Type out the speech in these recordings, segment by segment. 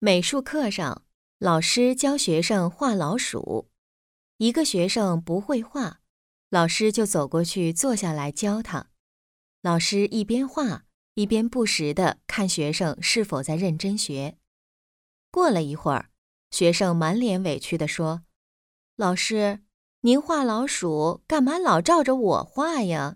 美术课上，老师教学生画老鼠。一个学生不会画，老师就走过去坐下来教他。老师一边画，一边不时地看学生是否在认真学。过了一会儿，学生满脸委屈地说：“老师，您画老鼠，干嘛老照着我画呀？”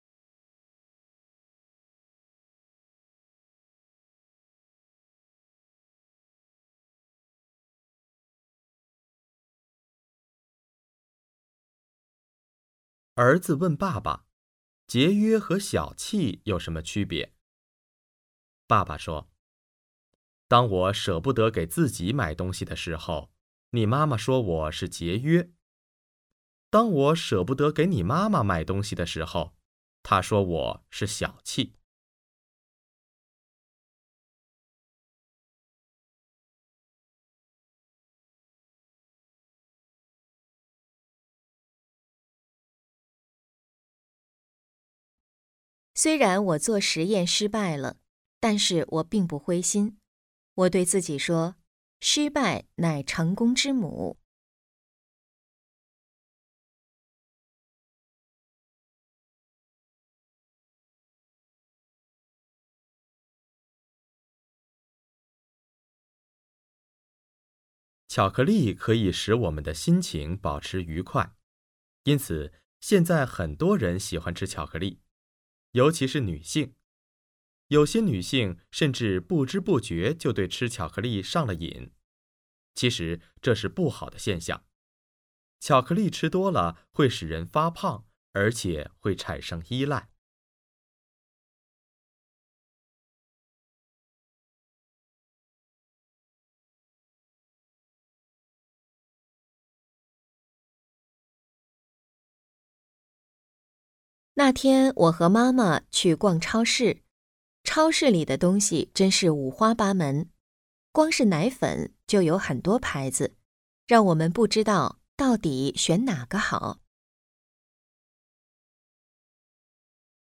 儿子问爸爸：节约和小气有什么区别？爸爸说：当我舍不得给自己买东西的时候，你妈妈说我是节约；当我舍不得给你妈妈买东西的时候，她说我是小气。 虽然我做实验失败了，但是我并不灰心。我对自己说，失败乃成功之母。 巧克力可以使我们的心情保持愉快，因此现在很多人喜欢吃巧克力，尤其是女性。有些女性甚至不知不觉就对吃巧克力上了瘾。其实这是不好的现象。巧克力吃多了会使人发胖，而且会产生依赖。 那天我和妈妈去逛超市，超市里的东西真是五花八门，光是奶粉就有很多牌子，让我们不知道到底选哪个好。